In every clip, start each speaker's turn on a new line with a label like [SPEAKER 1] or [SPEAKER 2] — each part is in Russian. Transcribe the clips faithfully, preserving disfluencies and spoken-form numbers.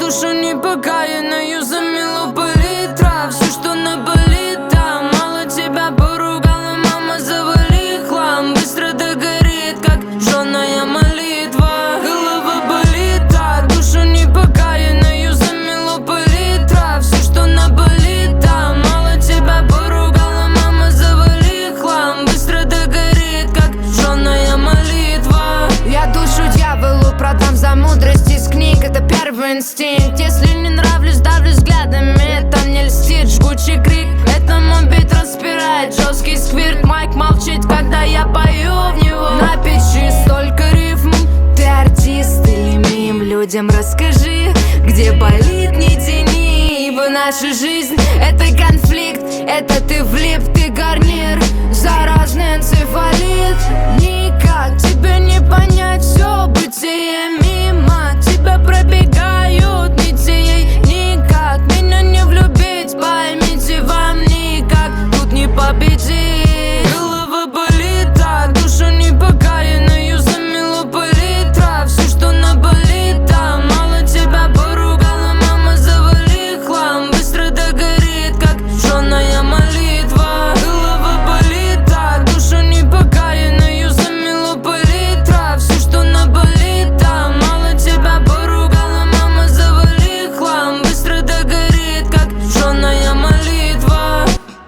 [SPEAKER 1] душу непокаянную замело палитра. Все, что наболит там, мало тебя поругала мама, завали хлам. Быстро догорит, как жжёная молитва. Голова болит так, душу непокаянную замело палитра. Все, что наболит там, мало тебя поругала мама, завали хлам. Быстро догорит, как жжёная молитва.
[SPEAKER 2] Я душу дьяволу продам за мудрость из книг, это первый инстинкт. Если не нравлюсь, давлю взглядами, это мне льстит жгучий крик. Это мой бит распирает жесткий сквирт. Майк молчит, когда я пою в него. Напиши столько рифм. Ты артист или мим? Людям расскажи, где болит, не тяни. Ибо наша жизнь — это конфликт. Это ты влип, ты гарнир, заразный энцефалит. Никак тебе не понять все бытие мимо. Тебя пробегают нитей. Никак меня не влюбить, поймите, вам никак тут не победить.
[SPEAKER 1] Голова болит так, душу непокаянную замело палитра. Все, что наболит там, мало тебя поругала мама, завали хлам. Быстро догорит, как жжёная молитва. Голова болит так, душу непокаянную замело палитра. Все, что наболит там, мало тебя поругала мама, завали хлам. Быстро догорит, как жжёная молитва.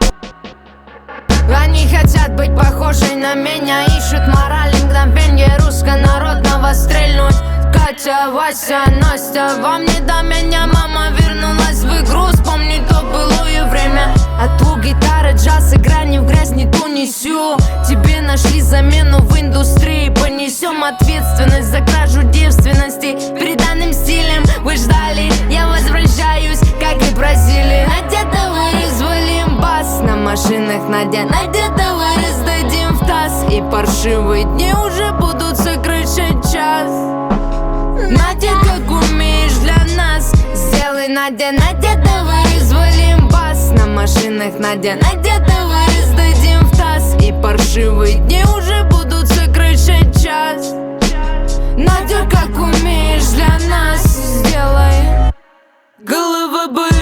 [SPEAKER 2] Они хотят быть похожей на меня, ищут мораль мгновенье руссконародного стрельнуть. Катя, Вася, Настя, вам не до меня. Мама вернулась в игру, вспомни то былое время. А ту гитары, джаз, игра не в грязь, не ту несю. Тебе нашли замену в индустрии. Понесем ответственность за кражу девственности. Переданным стилем вы ждали, я возвращаюсь, как и просили. Надя, давай развалим бас на машинах, Надя, Надя, давай раздадим в таз. И паршивые дни уже будут сокращать час. Надя, как умеешь для нас, сделай, Надя, Надя, давай развалим бас на машинах, Надя, Надя, давай раздадим в таз. И паршивые дни уже будут сокращать час. Надя, как умеешь для нас, сделай.
[SPEAKER 1] Голова болит.